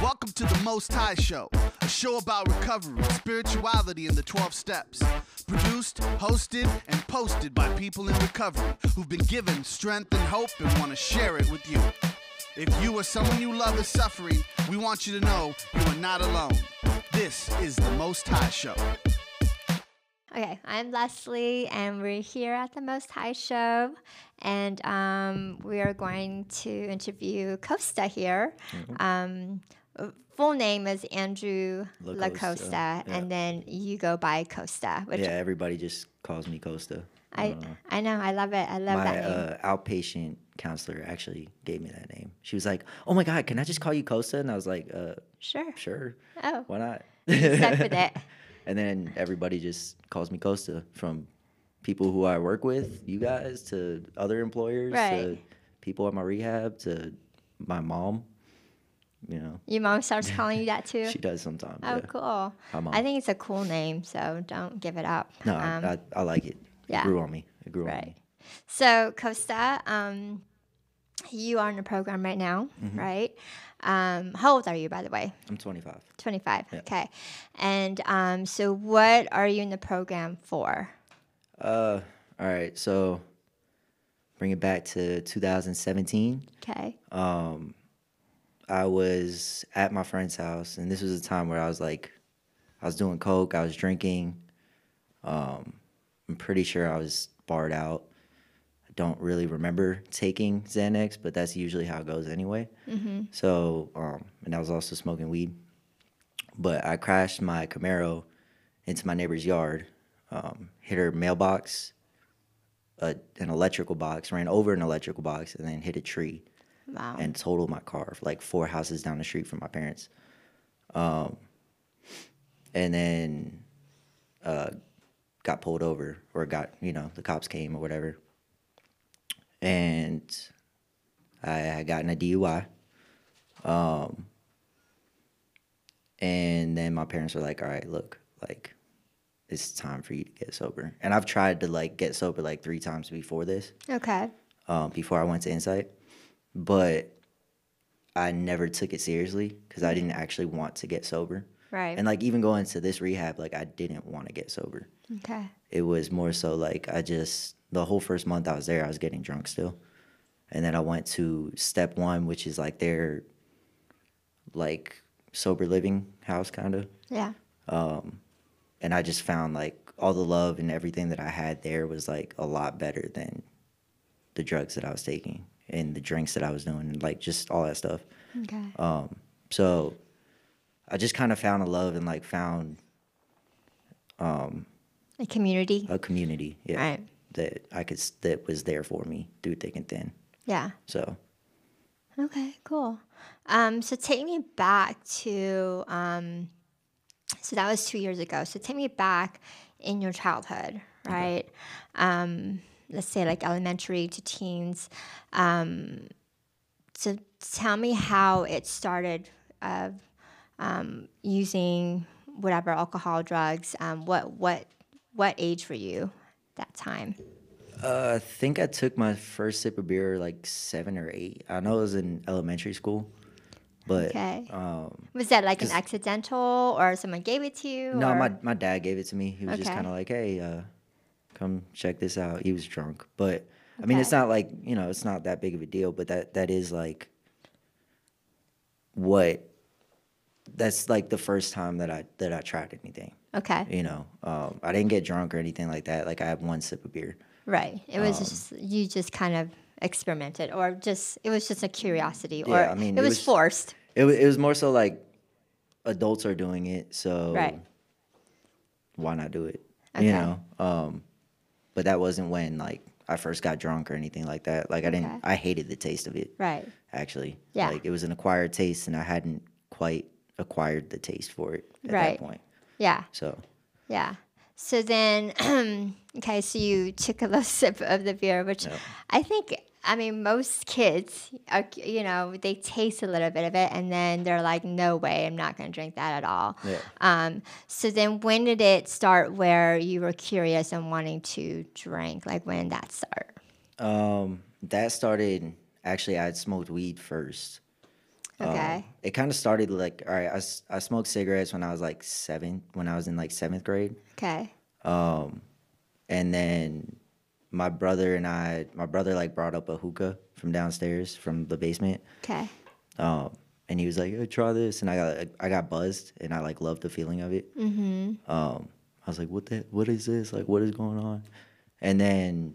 Welcome to the Most High Show, a show about recovery, spirituality, and the 12 steps. Produced, hosted, and posted by people in recovery who've been given strength and hope and want to share it with you. If you or someone you love is suffering, we want you to know you are not alone. This is the Most High Show. Okay, I'm Leslie, and we're here at the Most High Show, and we are going to interview Costa here. Full name is Andrew LaCosta, yeah. and then you go by Costa. Which Yeah, everybody just calls me Costa. I know, I love it. I love that name. My outpatient counselor actually gave me that name. She was like, "Oh my God, can I just call you Costa?" And I was like, Sure. Oh, why not?" Stuck with it. And then everybody just calls me Costa, from people who I work with, you guys, to other employers, to people at my rehab, to my mom. You know, Your mom starts calling you that too? she does sometimes. Oh, yeah. cool. Hi, Mom. I think it's a cool name, so don't give it up. No, I like it. yeah. It grew on me. It grew on Right. me. So, Costa, you are in the program right now, right? How old are you, by the way? I'm 25. 25. Yeah. Okay. And so what are you in the program for? All right. So bring it back to 2017. Okay. I was at my friend's house, and this was a time where I was doing coke, I was drinking. I'm pretty sure I was barred out. I don't really remember taking Xanax, but that's usually how it goes anyway. So, and I was also smoking weed. But I crashed my Camaro into my neighbor's yard, hit her mailbox, an electrical box, ran over an electrical box, and then hit a tree. Wow. And totaled my car, like 4 houses down the street from my parents. And then got pulled over, or the cops came or whatever. And I had gotten a DUI. And then my parents were like, all right, look, like, it's time for you to get sober. And I've tried to, get sober, 3 times before this, Okay. before I went to Insight. But I never took it seriously because I didn't actually want to get sober. Right. And, even going to this rehab, I didn't want to get sober. Okay. It was more so, the whole first month I was there, I was getting drunk still. And then I went to Step 1, which is, their, sober living house, kind of. Yeah. And I just found, all the love and everything that I had there was, a lot better than the drugs that I was taking and the drinks that I was doing, and, just all that stuff. Okay. So I just kind of found a love and, found A community. a community, yeah, Right. that was there for me through thick and thin. Yeah. So Okay, cool. So take me back to, so that was 2 years ago. So take me back in your childhood, right? Let's say elementary to teens. So tell me how it started of using whatever alcohol, drugs. What age were you that time? I think I took my first sip of beer 7 or 8. I know it was in elementary school, but Okay. Was that an accidental, or someone gave it to you? no, or? my dad gave it to me. He was just Okay. kind of like, hey, come check this out. He was drunk, but I mean, it's Okay. not it's not that big of a deal, but that is that's the first time that I tried anything. Okay. I didn't get drunk or anything like that. I had one sip of beer. Right. It was just, you just kind of experimented, or it was just a curiosity, or Yeah, I mean, it was forced. It was more so adults are doing it, so Right. why not do it? Okay. But that wasn't when I first got drunk or anything like that. Okay. I hated the taste of it. Right. Actually. Yeah. It was an acquired taste, and I hadn't quite acquired the taste for it at Right. that point. Yeah. So Yeah. So then, okay, so you took a little sip of the beer, which Yeah. I think, most kids, are, they taste a little bit of it, and then they're like, no way, I'm not going to drink that at all. Yeah. So then when did it start where you were curious and wanting to drink? When did that start? That started, actually, I had smoked weed first. Okay. It kind of started like, all right, I smoked cigarettes when I was like when I was in like seventh grade. Okay. And then my brother like brought up a hookah from downstairs from the basement. Okay. And he was like, hey, try this. And I got buzzed and I like loved the feeling of it. I was like, what is this? Like, what is going on? And then,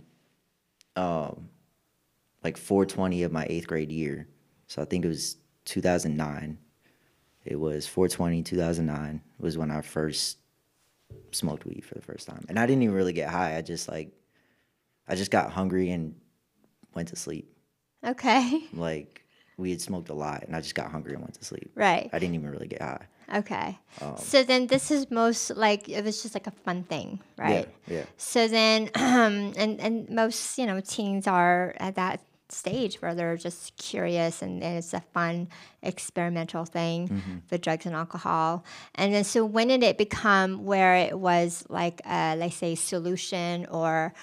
like 420 of my 8th grade year. So I think it was 2009. It was 420, 2009 was when I first smoked weed for the first time. And I didn't even really get high. I just got hungry and went to sleep. Okay. Like, we had smoked a lot and I just got hungry and went to sleep. Right. I didn't even really get high. Okay. So then this is most like it was just like a fun thing, right? Yeah. So then and most, teens are at that stage where they're just curious and it's a fun experimental thing with drugs and alcohol. And then so when did it become where it was like let's say solution or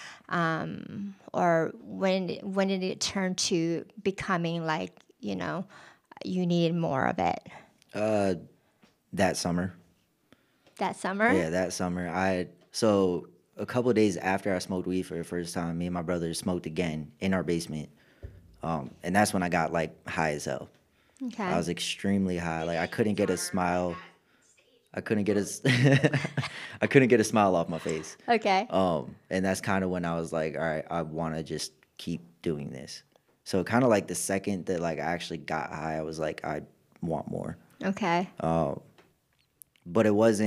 when did it turn to becoming like, you needed more of it? That summer. That summer? Yeah, that summer. So a couple of days after I smoked weed for the first time, me and my brother smoked again in our basement. And that's when I got like high as hell. Okay. I was extremely high. Like I couldn't get a smile. I couldn't get a smile off my face. Okay. And that's kind of when I was like, all right, I want to just keep doing this. So kind of like the second that like I actually got high, I was like, I want more. Okay. But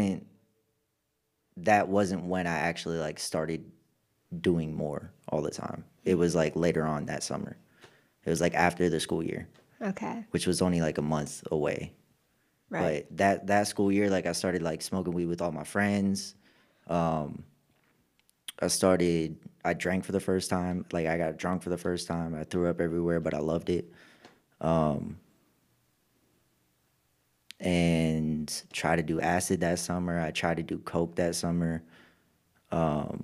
that wasn't when I actually like started doing more all the time. It was like later on that summer. It was like after the school year, Okay. which was only like a month away. Right. But that school year, like I started like smoking weed with all my friends. I drank for the first time. Like I got drunk for the first time. I threw up everywhere, but I loved it. And tried to do acid that summer. I tried to do coke that summer. I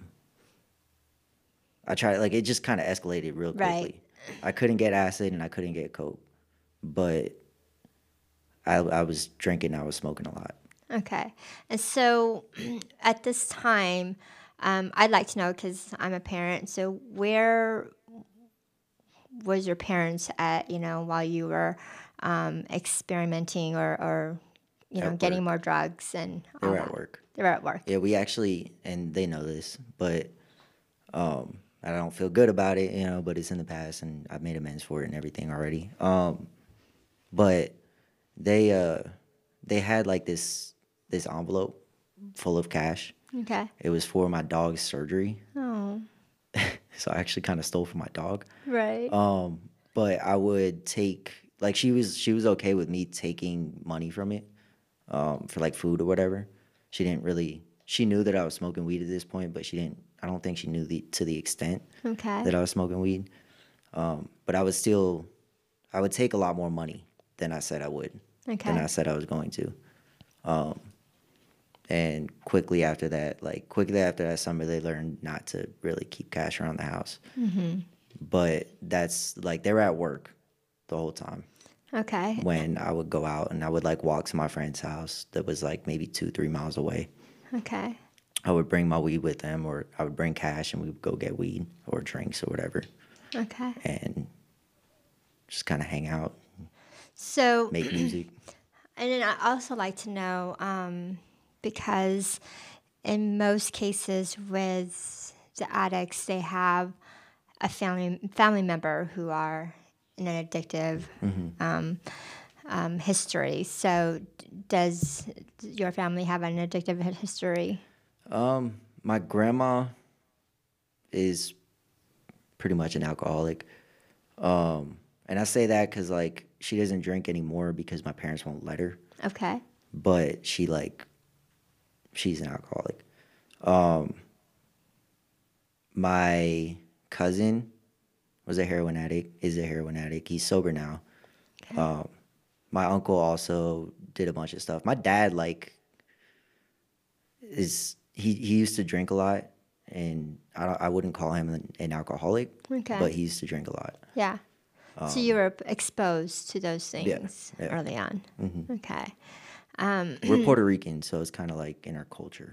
tried, like, it just kind of escalated real quickly. Right. I couldn't get acid and I couldn't get coke, but I was drinking. I was smoking a lot. Okay. And so at this time, I'd like to know, because I'm a parent, so where was your parents at, while you were experimenting or At getting work. more drugs and They all were that? at work. They were at work. Yeah, we actually, and they know this, but I don't feel good about it, but it's in the past and I've made amends for it and everything already. But they had like this envelope full of cash. Okay. It was for my dog's surgery. Oh. So I actually kind of stole from my dog. Right. But I would take, like, she was okay with me taking money from it for like food or whatever. She knew that I was smoking weed at this point, but I don't think she knew to the extent Okay. that I was smoking weed. But I would take a lot more money than I said I would, Okay. than I said I was going to. And quickly after that summer, they learned not to really keep cash around the house. Mm-hmm. But that's like, they were at work the whole time Okay. when I would go out and I would like walk to my friend's house that was like maybe 2-3 miles away. Okay. I would bring my weed with them, or I would bring cash and we would go get weed or drinks or whatever Okay. and just kind of hang out, So, make music. and then I also like to know, because in most cases with the addicts, they have a family member who are in an addictive history. So, does your family have an addictive history? My grandma is pretty much an alcoholic. And I say that because like she doesn't drink anymore because my parents won't let her. Okay. But she's an alcoholic. My cousin is a heroin addict. He's sober now. Okay. My uncle also did a bunch of stuff. My dad he used to drink a lot, and I wouldn't call him an alcoholic, Okay. but he used to drink a lot. Yeah. So you were exposed to those things yeah. early on. Okay. We're Puerto Rican, so it's kind of like in our culture.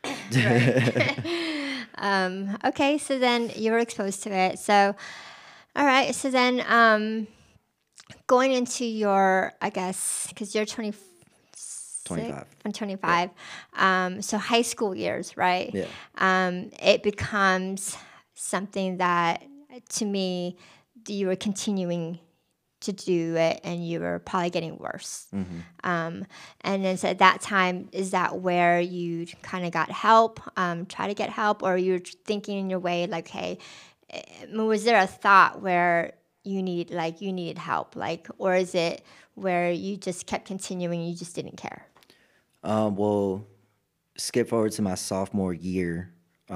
Okay, so then you were exposed to it. So, all right. So then going into your, I guess, because you're 26, 25. I'm 25. So high school years, right? Yeah. It becomes something that, to me, you were continuing to do it and you were probably getting worse. And then so at that time, is that where you kind of got help, try to get help, or you were thinking in your way like, hey, was there a thought where you needed help, like, or is it where you just kept continuing, you just didn't care? Well, skip forward to my sophomore year.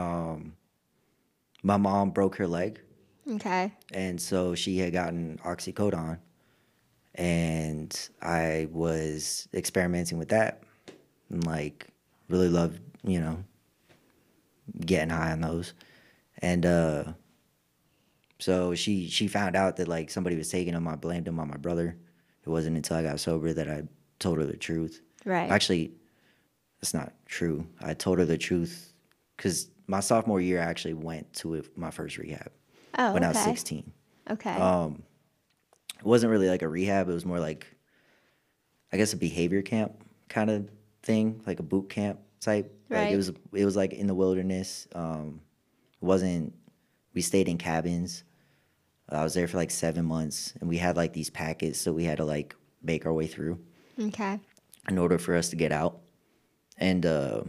My mom broke her leg. Okay. And so she had gotten oxycodone, and I was experimenting with that, and like really loved, getting high on those. And so she found out that like somebody was taking them. I blamed them on my brother. It wasn't until I got sober that I told her the truth. Right. Actually, it's not true. I told her the truth because my sophomore year I actually went to my first rehab. Oh, when okay. I was 16. Okay. It wasn't really like a rehab. It was more like, I guess, a behavior camp kind of thing, like a boot camp type. Right. Like it was like in the wilderness. We stayed in cabins. I was there for like 7 months, and we had like these packets, so we had to like make our way through Okay. in order for us to get out. And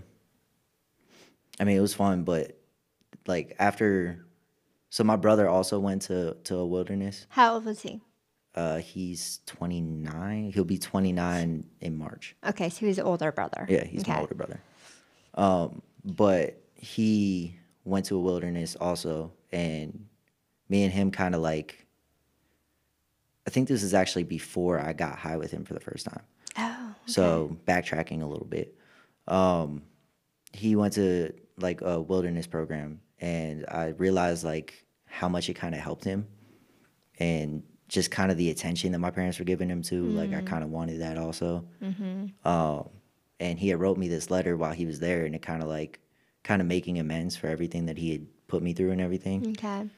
I mean, it was fun, but like after. So my brother also went to a wilderness. How old was he? He's 29. He'll be 29 in March. Okay, so he was an older brother. Yeah, he's my older brother. But he went to a wilderness also, and me and him kind of like, I think this is actually before I got high with him for the first time. Oh, okay. So backtracking a little bit. He went to like a wilderness program, and I realized like how much it kind of helped him, and just kind of the attention that my parents were giving him too. Like I kind of wanted that also. And he had wrote me this letter while he was there, and it kind of making amends for everything that he had put me through and everything. Okay.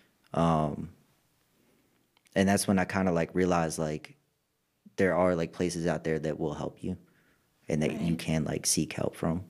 And that's when I kind of like realized like there are like places out there that will help you, and that you can like seek help from.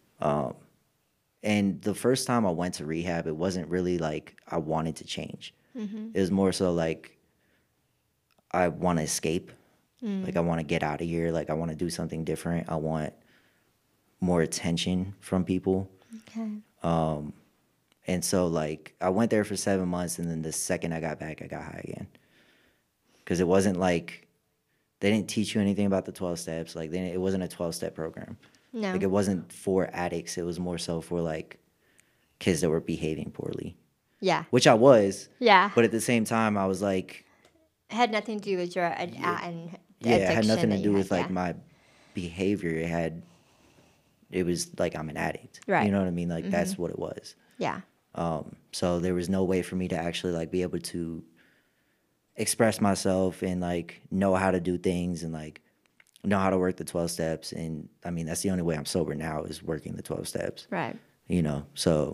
And the first time I went to rehab, it wasn't really like I wanted to change. It was more so like I want to escape. Like I want to get out of here. Like I want to do something different. I want more attention from people. Okay. And so like I went there for 7 months, and then the second I got back, I got high again. Because it wasn't like they didn't teach you anything about the 12 steps. Like it wasn't a 12-step program. No. Like it wasn't for addicts. It was more so for like kids that were behaving poorly. Yeah. Which I was. Yeah. But at the same time, I was like. It had nothing to do with your addiction. Yeah, it had nothing to that do you with had, like my behavior. It was like I'm an addict. Right. You know what I mean? Like that's what it was. Yeah. So there was no way for me to actually like be able to express myself and like know how to do things and like know how to work the 12 steps. And I mean, that's the only way I'm sober now is working the 12 steps. Right. So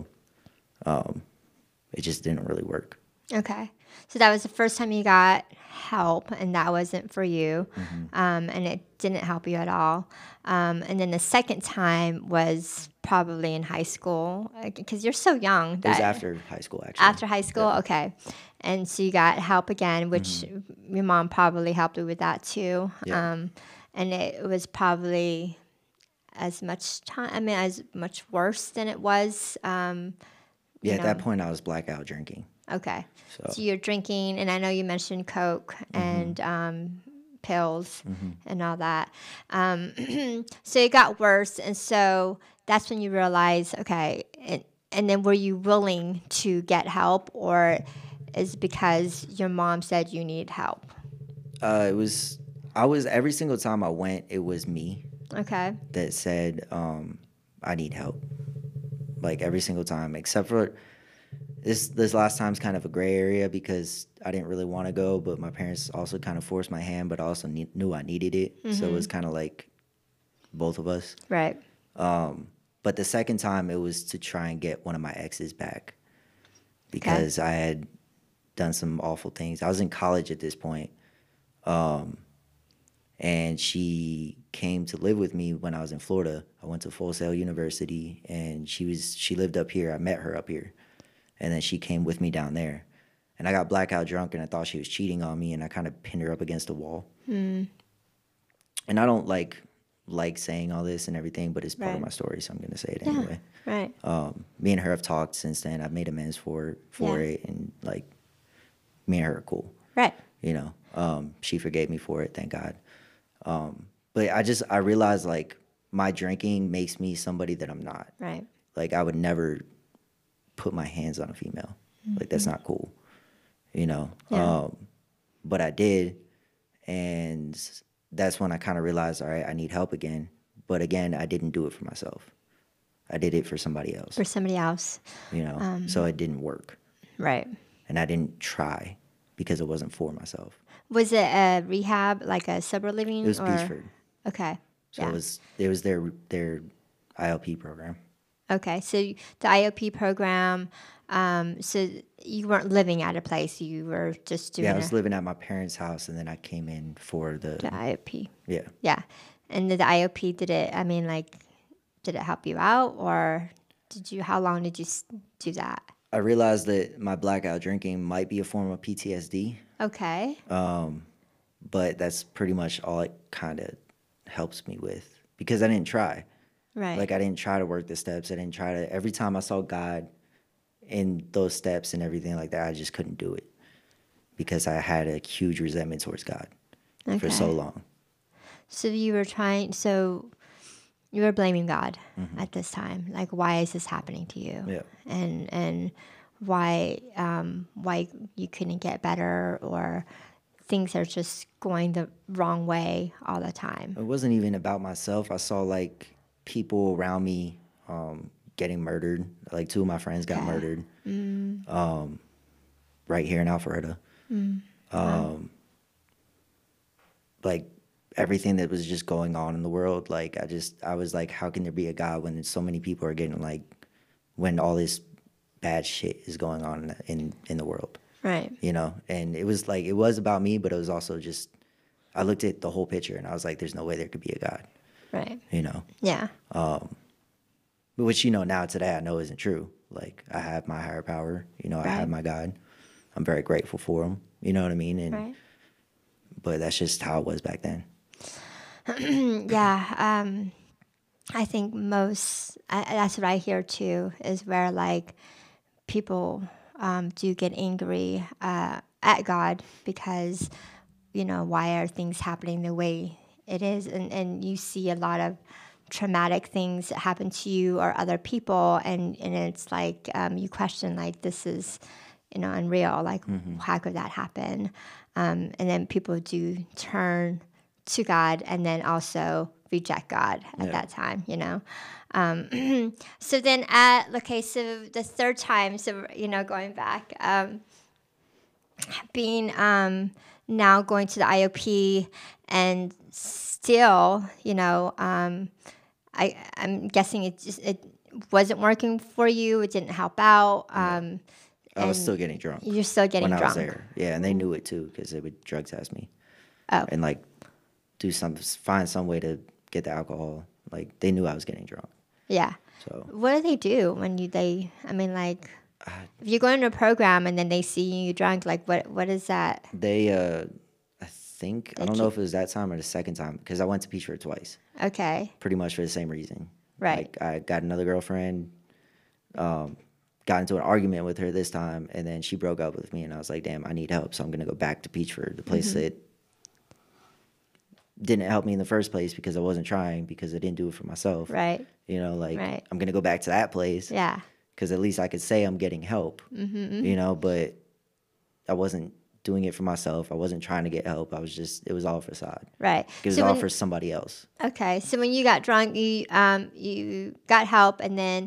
it just didn't really work. Okay. So that was the first time you got help, and that wasn't for you, and it didn't help you at all. And then the second time was probably in high school, because you're so young. It was after high school, actually. After high school? Yeah. Okay. And so you got help again, which your mom probably helped you with that too. Yeah. And it was probably as much worse than it was. At that point, I was blackout drinking. Okay. So you're drinking, and I know you mentioned Coke and pills and all that. So it got worse, and so that's when you realized, okay, and then were you willing to get help, or is it because your mom said you need help? I was every single time I went, it was me. Okay. That said, I need help. Like every single time, except for This last time's kind of a gray area because I didn't really want to go, but my parents also kind of forced my hand, but I also knew I needed it. So it was kind of like both of us. Right. But the second time, it was to try and get one of my exes back because I had done some awful things. I was in college at this point, and she came to live with me when I was in Florida. I went to Full Sail University, and she lived up here. I met her up here, and then she came with me down there. And I got blackout drunk, and I thought she was cheating on me, and I kind of pinned her up against a wall. And I don't like saying all this and everything, but it's part of my story, so I'm going to say it anyway. Right. Me and her have talked since then. I've made amends for it, and like me and her are cool. Right. You know, she forgave me for it, thank God. But I realized like my drinking makes me somebody that I'm not. Right. Like I would never put my hands on a female. Like that's not cool. You know. Yeah. But I did, and that's when I kind of realized, all right, I need help again. But again, I didn't do it for myself. I did it for somebody else. For somebody else. You know, so it didn't work. Right. And I didn't try because it wasn't for myself. Was it a rehab, like a sober living? It was Beachford. Okay. So it was their ILP program. Okay. So the IOP program, so you weren't living at a place, you were just doing Yeah, I was living at my parents' house, and then I came in for the IOP. Yeah. Yeah. And the IOP, did it help you out, or how long did you do that? I realized that my blackout drinking might be a form of PTSD, Okay. but that's pretty much all it kind of helps me with because I didn't try. Right. Like I didn't try to work the steps. I didn't try to. Every time I saw God in those steps and everything like that, I just couldn't do it because I had a huge resentment towards God for so long. So you were blaming God at this time. Like, why is this happening to you? Yeah. And why you couldn't get better, or things are just going the wrong way all the time. It wasn't even about myself. I saw like people around me getting murdered. Like 2 of my friends got murdered right here in Alpharetta. Like everything that was just going on in the world. Like I was like, how can there be a God when so many people are getting like, when all this bad shit is going on in the world. Right. You know, and it was like, it was about me, but it was also just, I looked at the whole picture and I was like, there's no way there could be a God. Right. You know? Yeah. Which, you know, now today I know isn't true. Like I have my higher power, you know, I have my God. I'm very grateful for him. You know what I mean? And, but that's just how it was back then. Yeah. I think that's what I hear too, is where like people do get angry at God because, you know, why are things happening the way it is? And you see a lot of traumatic things that happen to you or other people, and it's like you question, like, this is, you know, unreal. Like, how could that happen? And then people do turn to God and then also reject God at that time, you know. So then so the third time, so, you know, going back, being now going to the IOP and still, you know, I'm guessing it wasn't working for you. It didn't help out. I was still getting drunk. You're still getting drunk. When I was there. Yeah, and they knew it too because they would drug test me. Oh. And like find some way to get the alcohol. Like they knew I was getting drunk. Yeah. So what do they do when if you're going to a program and then they see you drunk, like what is that? They I don't know if it was that time or the second time because I went to Peachford twice. Okay. Pretty much for the same reason. Right. Like I got another girlfriend, got into an argument with her this time, and then she broke up with me, and I was like, damn, I need help, so I'm gonna go back to Peachford, the place that didn't help me in the first place because I wasn't trying, because I didn't do it for myself. Right. You know, like I'm gonna go back to that place. Yeah. Because at least I could say I'm getting help. You know, but I wasn't doing it for myself. I wasn't trying to get help. It was all facade. Right. It was all for somebody else. Okay. So when you got drunk, you got help, but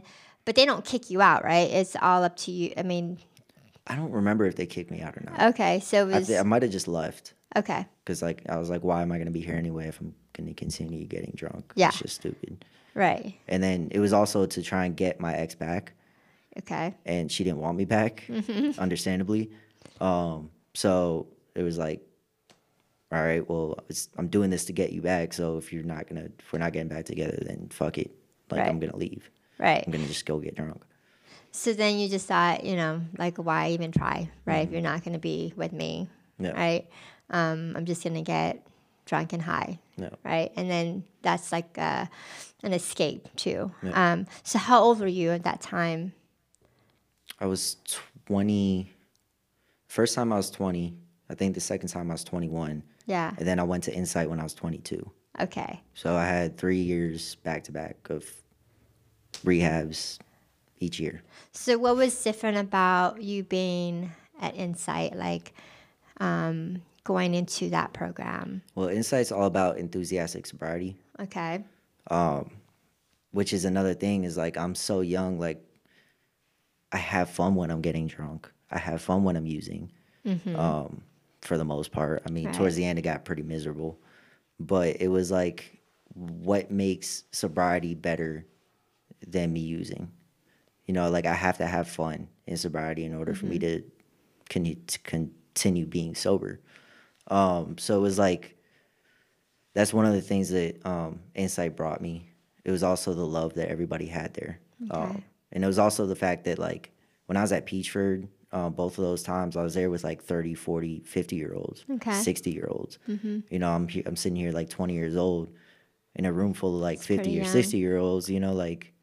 but they don't kick you out, right? It's all up to you. I mean, I don't remember if they kicked me out or not. okay, so it was I might have just left. okay. Because like I was like, why am I gonna be here anyway if I'm gonna continue getting drunk? Yeah. It's just stupid. Right. And then it was also to try and get my ex back, Okay. and she didn't want me back, understandably. So it was like, all right, well, I'm doing this to get you back. So if we're not getting back together, then fuck it. Like Right. I'm gonna leave. Right. I'm gonna just go get drunk. So then you just thought, like, why even try, right? If you're not going to be with me, Yeah. right? I'm just going to get drunk and high, No. right? And then that's like an escape too. Yeah. So how old were you at that time? I was 20. First time I was 20. I think the second time I was 21. Yeah. And then I went to Insight when I was 22. Okay. So I had 3 years back to back of rehabs each year. So what was different about you being at Insight, like going into that program? Well, Insight's all about enthusiastic sobriety, Okay. which is another thing is like I'm so young, like I have fun when I'm getting drunk. I have fun when I'm using, for the most part. I mean, Right. towards the end, it got pretty miserable. But it was like, what makes sobriety better than me using? Like I have to have fun in sobriety in order for me to continue being sober. So it was like, that's one of the things that Insight brought me. It was also the love that everybody had there. Okay. And it was also the fact that like when I was at Peachford, both of those times I was there with like 30, 40, 50-year-olds, Okay. 60-year-olds. I'm sitting here like 20 years old in a room full of like 50 pretty or young. 60-year-olds, like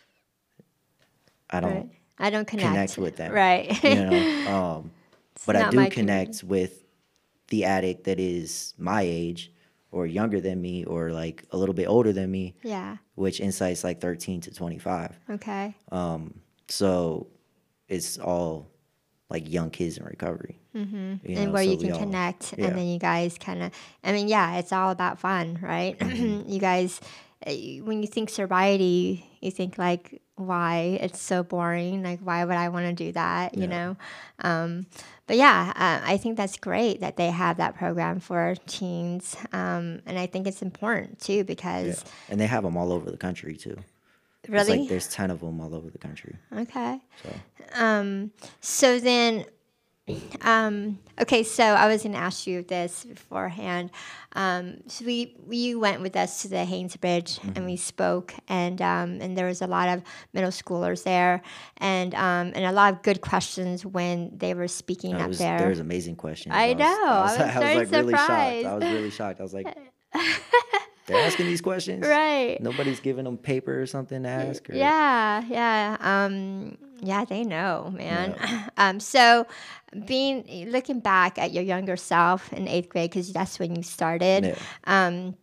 I don't Right. I don't connect with them. Right. But I not do my connect with the addict that is my age or younger than me or like a little bit older than me, Yeah. which Insight's like 13 to 25. Okay. So it's all like young kids in recovery. And where so you we can all- connect, yeah. and then you guys kind of, it's all about fun, right? You guys, when you think sobriety, you think like, why? It's so boring. Like, why would I want to do that? You know? But I think that's great that they have that program for teens. And I think it's important too, Yeah. because And they have them all over the country too. It's really, like there's 10 of them all over the country. okay. So So then, okay, so I was going to ask you this beforehand. So you went with us to the Haynes Bridge and we spoke, and there was a lot of middle schoolers there, and a lot of good questions when they were speaking up there. There was amazing questions. I know. I was very like really shocked. surprised. I was really shocked. I was like, they're asking these questions? Right. Nobody's giving them paper or something to ask? Or? Yeah. Yeah, they know, man. So, looking back at your younger self in 8th grade, because that's when you started. Yeah.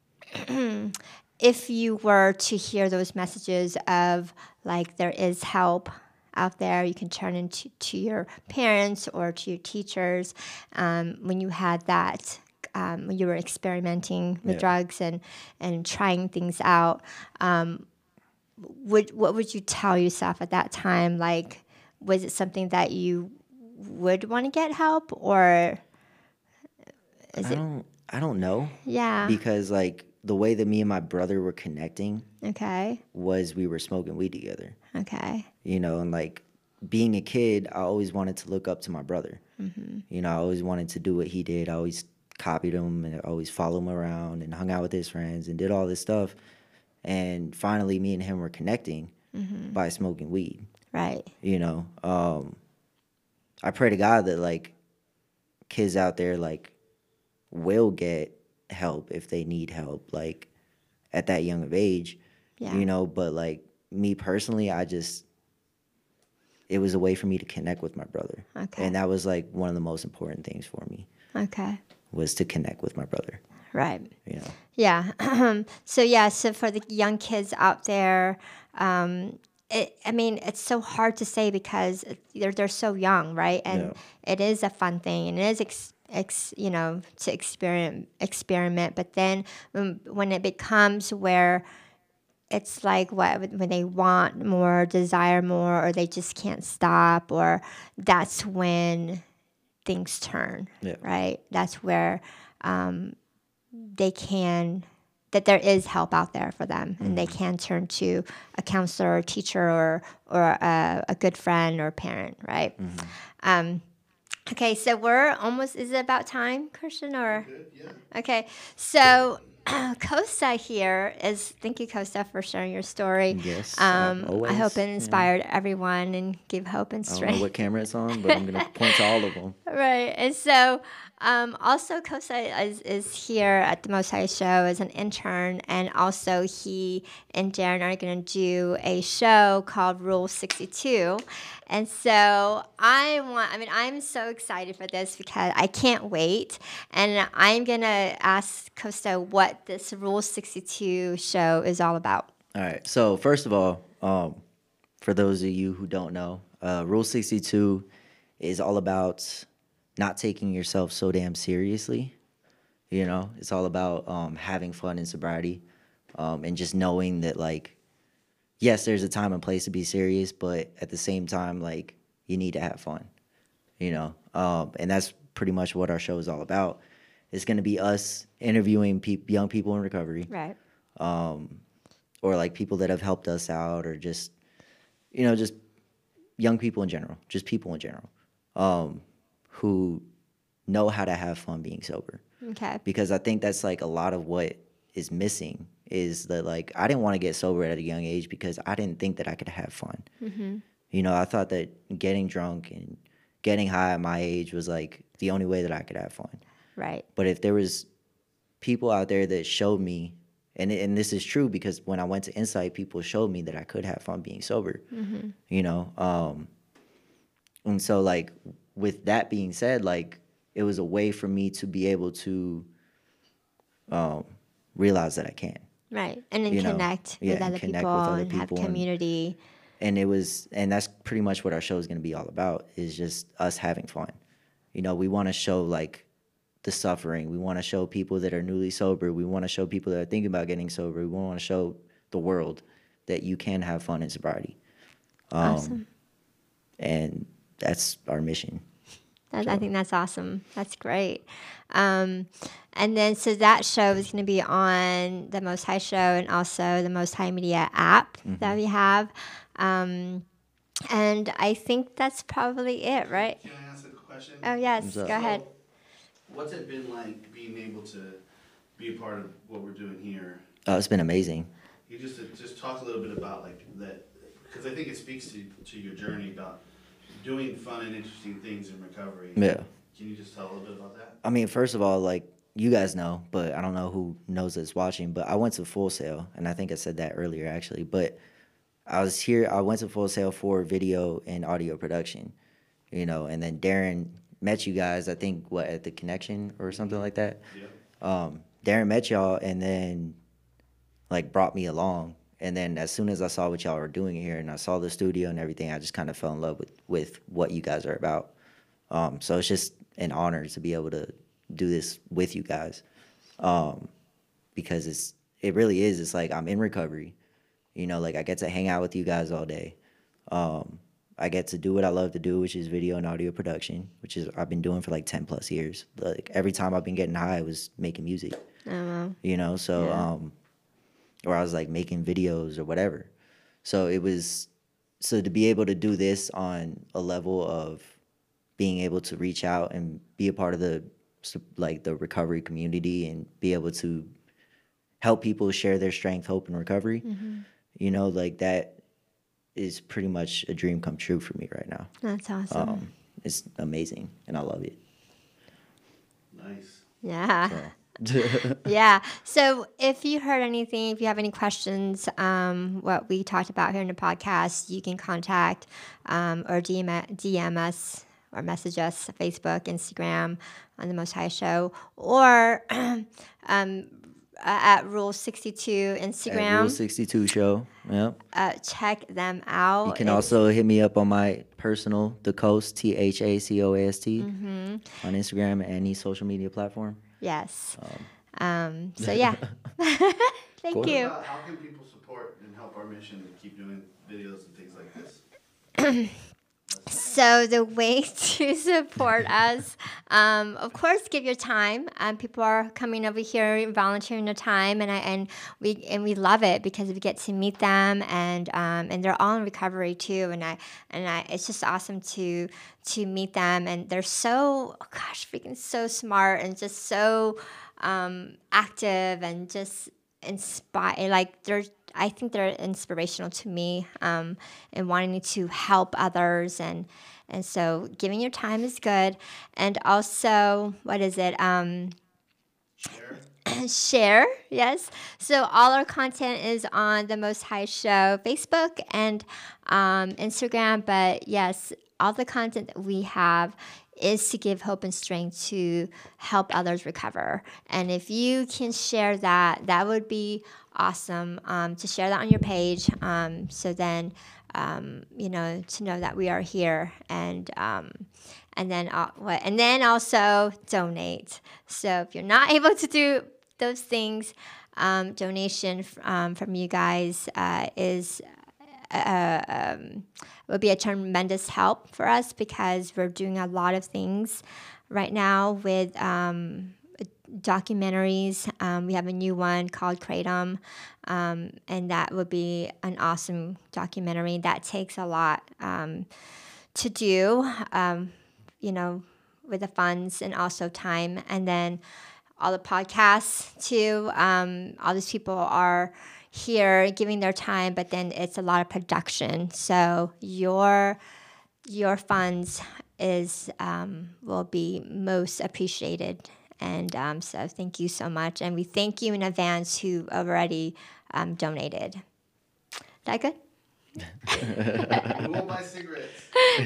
If you were to hear those messages of like there is help out there, you can turn into to your parents or to your teachers. When you had that, when you were experimenting with drugs and trying things out. What would you tell yourself at that time? Like, was it something that you would want to get help, or I don't know. Yeah. Because like the way that me and my brother were connecting Okay. was we were smoking weed together. Okay. And like being a kid, I always wanted to look up to my brother. I always wanted to do what he did. I always copied him and I always followed him around and hung out with his friends and did all this stuff. And finally, me and him were connecting by smoking weed. Right. I pray to God that like kids out there like will get help if they need help, like at that young of age. Yeah. But like me personally, it was a way for me to connect with my brother. Okay. And that was like one of the most important things for me Okay. was to connect with my brother. Right. Yeah. So for the young kids out there, it's so hard to say because they're so young, right? And it is a fun thing, and it is to experiment. But then when it becomes where it's like when they want more, desire more, or they just can't stop, or that's when things turn, Yeah. right? That's where that there is help out there for them, and they can turn to a counselor, or teacher, or a good friend or parent, right? Okay, so we're almost. Is it about time, Christian? Or Good, yeah. okay, so Costa here is. Thank you, Costa, for sharing your story. Yes, I always, hope it yeah. inspired everyone and give hope and I don't strength. know what camera it's on, but I'm gonna point to all of them. Right. And so also Kosa is here at the Most High Show as an intern, and also he and Darren are going to do a show called Rule 62. And so I'm so excited for this because I can't wait. And I'm going to ask Costa what this Rule 62 show is all about. All right. So first of all, for those of you who don't know, Rule 62 is all about not taking yourself so damn seriously. You know, it's all about having fun in sobriety, and just knowing that, like, yes, there's a time and place to be serious, but at the same time, like, you need to have fun. You know, and that's pretty much what our show is all about. It's going to be us interviewing young people in recovery, Right. or like people that have helped us out, or just, you know, just young people in general, just people in general, who know how to have fun being sober. Okay. Because I think that's like a lot of what is missing is that, like, I didn't want to get sober at a young age because I didn't think that I could have fun. You know, I thought that getting drunk and getting high at my age was like the only way that I could have fun. Right. But if there was people out there that showed me, and this is true because when I went to Insight, people showed me that I could have fun being sober. You know, and so, like, with that being said, like, it was a way for me to be able to realize that I can. Right. And then You know, connect yeah, with and other connect people with other and have people and- community. And that's pretty much what our show is going to be all about, is just us having fun. You know, we want to show, like, the suffering. We want to show people that are newly sober. We want to show people that are thinking about getting sober. We want to show the world that you can have fun in sobriety. Awesome. And that's our mission. I think that's awesome. That's great. And then, so that show is going to be on the Most High Show and also the Most High Media app that we have. And I think that's probably it, right? Can I ask a question? Oh, yes. What's Go up? ahead. What's it been like being able to be a part of what we're doing here? It's been amazing. You just talk a little bit about, like, that, because I think it speaks to your journey about doing fun and interesting things in recovery. Yeah. Can you just tell a little bit about that? I mean, first of all, like, you guys know, but I don't know who knows that's watching, but I went to Full Sail, and I think I said that earlier, actually. But I went to Full Sail for video and audio production, you know, and then Darren met you guys, I think, at the Connection or something like that. Yeah. Darren met y'all and then, like, brought me along. And then as soon as I saw what y'all were doing here and I saw the studio and everything, I just kind of fell in love with what you guys are about. So it's just an honor to be able to do this with you guys, because it really is. It's like I'm in recovery. You know, like, I get to hang out with you guys all day. I get to do what I love to do, which is video and audio production, which is I've been doing for like 10 plus years. Like, every time I've been getting high, I was making music. Oh, wow. You know, so Yeah. or I was like making videos or whatever. So to be able to do this on a level of being able to reach out and be a part of the recovery community and be able to help people share their strength, hope, and recovery, you know, like, that is pretty much a dream come true for me right now. That's awesome. It's amazing, and I love it. Nice. Yeah. So. Yeah. So if you heard anything, if you have any questions, what we talked about here in the podcast, you can contact or DM us or message us on Facebook, Instagram, on the Most High Show, or at Rule 62 Instagram. At Rule 62 Show. Yep. Check them out. You can also hit me up on my personal, The Coast, THACOAST, on Instagram and any social media platform. Yes. So yeah. Thank Cool. you. How can people support in help our mission to keep doing videos and things like this? So the way to support us, of course, give your time. People are coming over here, volunteering their time, and we love it because we get to meet them, and they're all in recovery too. And it's just awesome to meet them, and they're so freaking so smart and just so active and just inspire. Like I think they're inspirational to me, and wanting to help others, and so giving your time is good, and also what is it? Share, yes. So all our content is on the Most High Show Facebook and Instagram, but yes, all the content that we have is to give hope and strength to help others recover. And if you can share that, that would be awesome, to share that on your page. So then, to know that we are here, and then also donate. So if you're not able to do those things, donation from you guys would be a tremendous help for us, because we're doing a lot of things right now with documentaries. We have a new one called Kratom, and that would be an awesome documentary. That takes a lot to do, with the funds and also time. And then all the podcasts too. All these people are here giving their time, but then it's a lot of production. So your funds will be most appreciated. And so thank you so much. And we thank you in advance who already donated. Is that good? We won't buy cigarettes.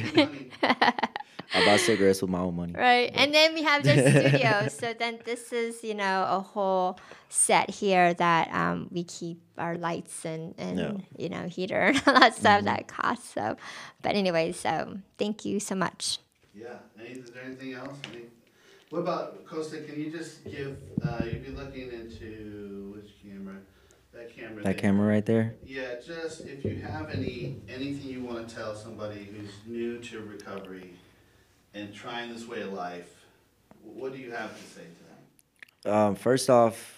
I buy cigarettes with my own money. Right. And then we have the studio. So then this is, a whole set here that we keep our lights and heater and all that stuff that costs. So, but anyway, so thank you so much. Yeah. Is there anything else? What about Costa? Can you just give? You'd be looking into which camera? That camera. That camera right there. Yeah. Just if you have anything you want to tell somebody who's new to recovery and trying this way of life, what do you have to say to them? First off,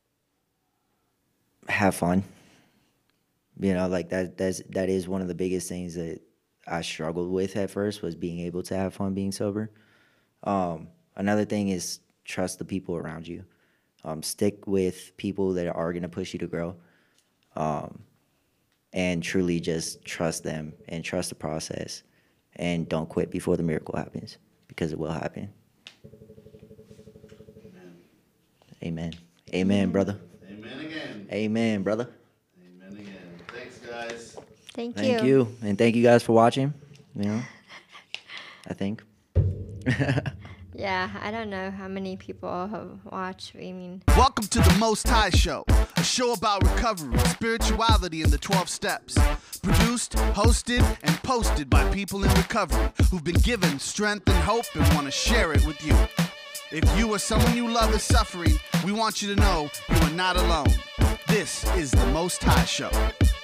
have fun. That is one of the biggest things that I struggled with at first, was being able to have fun being sober. Another thing is trust the people around you. Stick with people that are going to push you to grow. And truly just trust them and trust the process. And don't quit before the miracle happens, because it will happen. Amen. Amen, brother. Amen again. Amen, brother. Amen again. Thanks, guys. Thank you. And thank you guys for watching. I think. Yeah, I don't know how many people have watched. Welcome to the Most High Show, a show about recovery, spirituality, and the 12 steps. Produced, hosted, and posted by people in recovery who've been given strength and hope and want to share it with you. If you or someone you love is suffering, we want you to know you are not alone. This is the Most High Show.